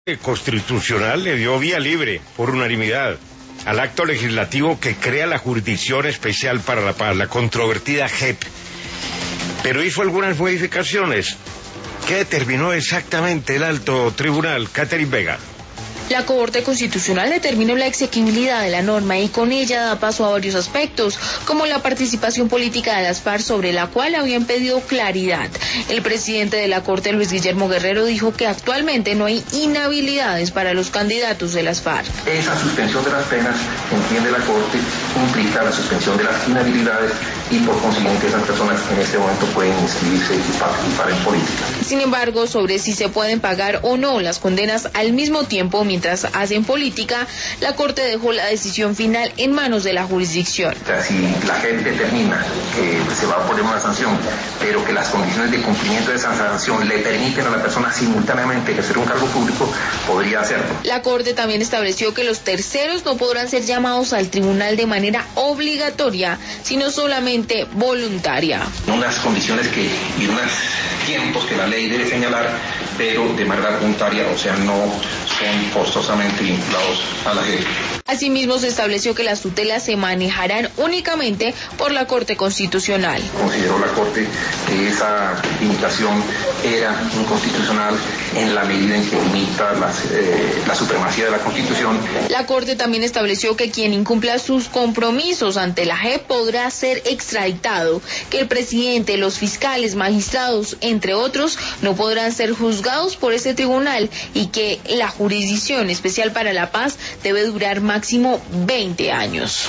Constitucional le dio vía libre, por unanimidad, al acto legislativo que crea la Jurisdicción Especial para la Paz, la controvertida JEP, pero hizo algunas modificaciones. ¿Qué determinó exactamente el alto tribunal? Catherine Vega. La Corte Constitucional determinó la exequibilidad de la norma y con ella da paso a varios aspectos, como la participación política de las FARC, sobre la cual habían pedido claridad. El presidente de la Corte, Luis Guillermo Guerrero, dijo que actualmente no hay inhabilidades para los candidatos de las FARC. Esa suspensión de las penas, entiende la Corte, implica la suspensión de las inhabilidades y por consiguiente esas personas en este momento pueden inscribirse y participar en política. Sin embargo, sobre si se pueden pagar o no las condenas al mismo tiempo mientras hacen política, la Corte dejó la decisión final en manos de la jurisdicción. O sea, si la gente determina que se va a poner una sanción, pero que las condiciones de cumplimiento de esa sanción le permiten a la persona simultáneamente ejercer un cargo público, podría hacerlo. La Corte también estableció que los terceros no podrán ser llamados al tribunal de manera obligatoria, sino solamente voluntaria. Unas condiciones y unos tiempos que la ley debe señalar, pero de manera voluntaria, o sea, no son forzosamente vinculados a la ley. Asimismo, se estableció que las tutelas se manejarán únicamente por la Corte Constitucional. Consideró la Corte que esa limitación era inconstitucional en la medida en que limita la supremacía de la Constitución. La Corte también estableció que quien incumpla sus compromisos ante la JEP podrá ser extraditado, que el presidente, los fiscales, magistrados, entre otros, no podrán ser juzgados por ese tribunal y que la Jurisdicción Especial para la Paz debe durar máximo 20 años.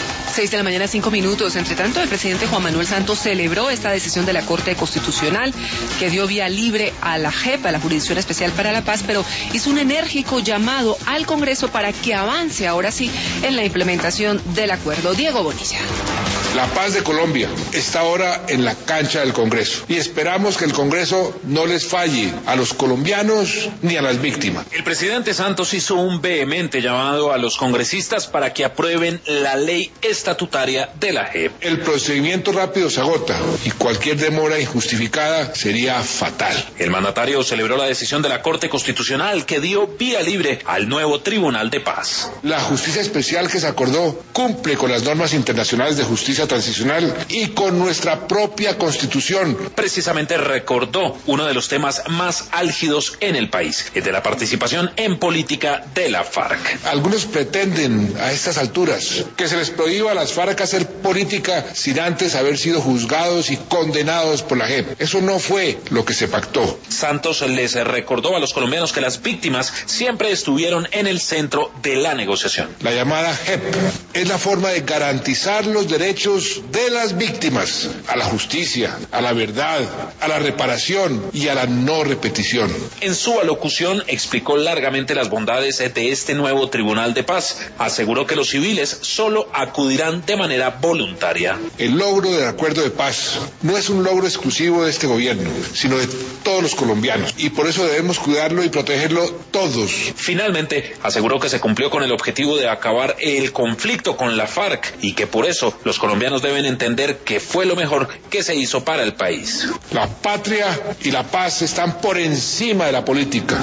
6:05 a.m. Entre tanto, el presidente Juan Manuel Santos celebró esta decisión de la Corte Constitucional que dio vía libre a la JEP, a la Jurisdicción Especial para la Paz, pero hizo un enérgico llamado al Congreso para que avance ahora sí en la implementación del acuerdo. Diego Bonilla. La paz de Colombia está ahora en la cancha del Congreso y esperamos que el Congreso no les falle a los colombianos ni a las víctimas. El presidente Santos hizo un vehemente llamado a los congresistas para que aprueben la ley estatutaria de la JEP. El procedimiento rápido se agota y cualquier demora injustificada sería fatal. El mandatario celebró la decisión de la Corte Constitucional que dio vía libre al nuevo Tribunal de Paz. La justicia especial que se acordó cumple con las normas internacionales de justicia transicional y con nuestra propia Constitución. Precisamente recordó uno de los temas más álgidos en el país, el de la participación en política de la FARC. Algunos pretenden a estas alturas que se les prohíba a las FARC hacer política sin antes haber sido juzgados y condenados por la JEP. Eso no fue lo que se pactó. Santos les recordó a los colombianos que las víctimas siempre estuvieron en el centro de la negociación. La llamada JEP es la forma de garantizar los derechos de las víctimas a la justicia, a la verdad, a la reparación y a la no repetición. En su alocución explicó largamente las bondades de este nuevo Tribunal de Paz. Aseguró que los civiles solo acudirán de manera voluntaria. El logro del acuerdo de paz no es un logro exclusivo de este gobierno, sino de todos los colombianos, y por eso debemos cuidarlo y protegerlo todos. Finalmente, aseguró que se cumplió con el objetivo de acabar el conflicto con la FARC y que por eso los colombianos deben entender que fue lo mejor que se hizo para el país. La patria y la paz están por encima de la política.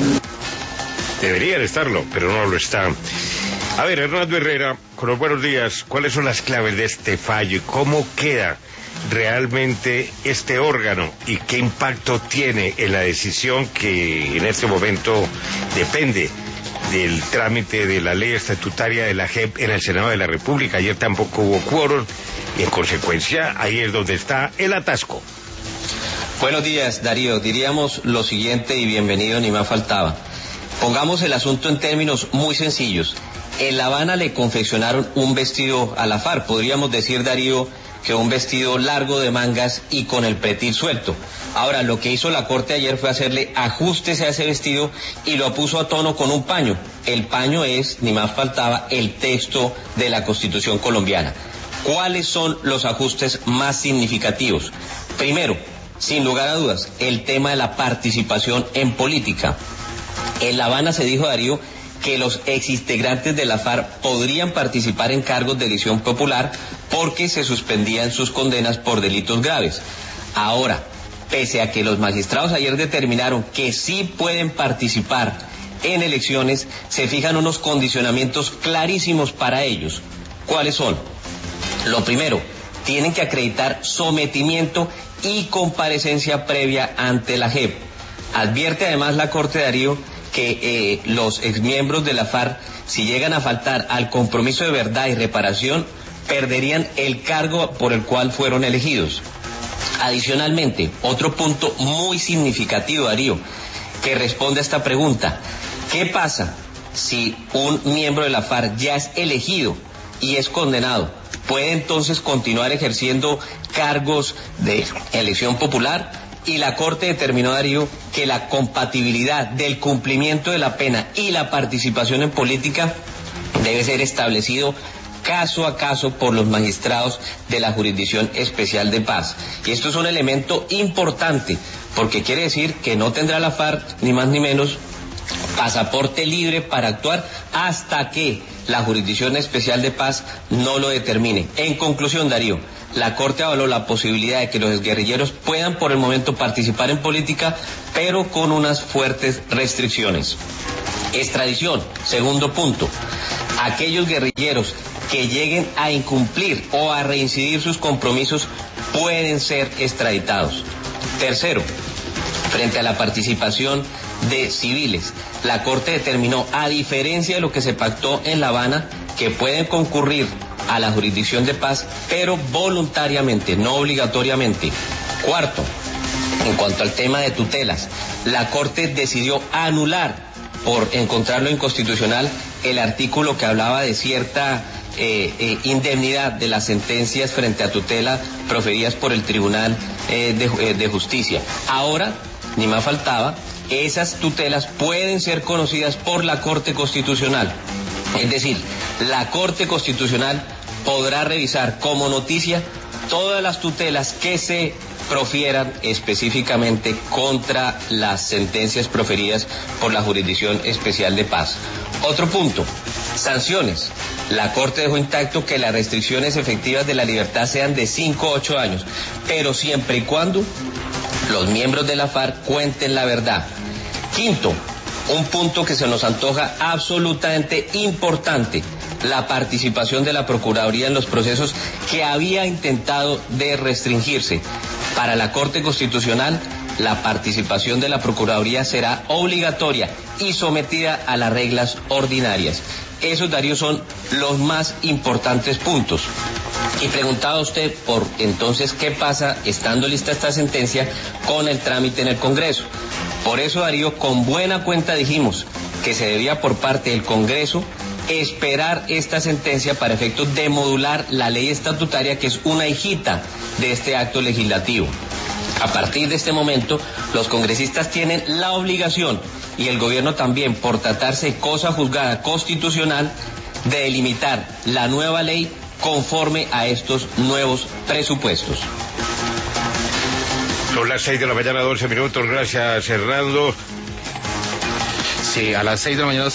Deberían estarlo, pero no lo están. A ver, Hernando Herrera, con los buenos días, ¿cuáles son las claves de este fallo y cómo queda realmente este órgano y qué impacto tiene en la decisión que en este momento depende del trámite de la ley estatutaria de la JEP en el Senado de la República? Ayer tampoco hubo quórum y en consecuencia ahí es donde está el atasco. Buenos días, Darío. Diríamos lo siguiente y bienvenido, ni más faltaba. Pongamos el asunto en términos muy sencillos. En La Habana le confeccionaron un vestido a la FARC. Podríamos decir, Darío, que un vestido largo de mangas y con el pretil suelto. Ahora, lo que hizo la Corte ayer fue hacerle ajustes a ese vestido y lo puso a tono con un paño. El paño es, ni más faltaba, el texto de la Constitución colombiana. ¿Cuáles son los ajustes más significativos? Primero, sin lugar a dudas, el tema de la participación en política. En La Habana se dijo, Darío, que los exintegrantes de la FARC podrían participar en cargos de elección popular porque se suspendían sus condenas por delitos graves. Ahora, pese a que los magistrados ayer determinaron que sí pueden participar en elecciones, se fijan unos condicionamientos clarísimos para ellos. ¿Cuáles son? Lo primero, tienen que acreditar sometimiento y comparecencia previa ante la JEP. Advierte además la Corte, Darío, que los exmiembros de la FARC, si llegan a faltar al compromiso de verdad y reparación, perderían el cargo por el cual fueron elegidos. Adicionalmente, otro punto muy significativo, Darío, que responde a esta pregunta: ¿qué pasa si un miembro de la FARC ya es elegido y es condenado? ¿Puede entonces continuar ejerciendo cargos de elección popular? Y la Corte determinó, Darío, que la compatibilidad del cumplimiento de la pena y la participación en política debe ser establecido caso a caso por los magistrados de la Jurisdicción Especial de Paz. Y esto es un elemento importante, porque quiere decir que no tendrá la FARC, ni más ni menos, pasaporte libre para actuar hasta que la Jurisdicción Especial de Paz no lo determine. En conclusión, Darío, la Corte avaló la posibilidad de que los guerrilleros puedan por el momento participar en política, pero con unas fuertes restricciones. Extradición, segundo punto. Aquellos guerrilleros que lleguen a incumplir o a reincidir sus compromisos pueden ser extraditados. Tercero, frente a la participación de civiles, la Corte determinó, a diferencia de lo que se pactó en La Habana, que pueden concurrir a la Jurisdicción de Paz, pero voluntariamente, no obligatoriamente. Cuarto, en cuanto al tema de tutelas, la Corte decidió anular, por encontrarlo inconstitucional, el artículo que hablaba de cierta indemnidad de las sentencias frente a tutela proferidas por el Tribunal de Justicia. Ahora, ni más faltaba, esas tutelas pueden ser conocidas por la Corte Constitucional. Es decir, la Corte Constitucional podrá revisar como noticia todas las tutelas que se profieran específicamente contra las sentencias proferidas por la Jurisdicción Especial de Paz. Otro punto, sanciones. La Corte dejó intacto que las restricciones efectivas de la libertad sean de 5 a 8 años, pero siempre y cuando los miembros de la FARC cuenten la verdad. Quinto, un punto que se nos antoja absolutamente importante: la participación de la Procuraduría en los procesos que había intentado de restringirse. Para la Corte Constitucional, la participación de la Procuraduría será obligatoria y sometida a las reglas ordinarias. Esos, Darío, son los más importantes puntos. Y preguntaba usted por entonces qué pasa, estando lista esta sentencia, con el trámite en el Congreso. Por eso, Darío, con buena cuenta dijimos que se debía por parte del Congreso esperar esta sentencia para efectos de modular la ley estatutaria, que es una hijita de este acto legislativo. A partir de este momento, los congresistas tienen la obligación, y el gobierno también, por tratarse de cosa juzgada constitucional, de delimitar la nueva ley conforme a estos nuevos presupuestos. Son las 6 de la mañana, 12 minutos. Gracias, Hernando. Sí, a las 6 de la mañana.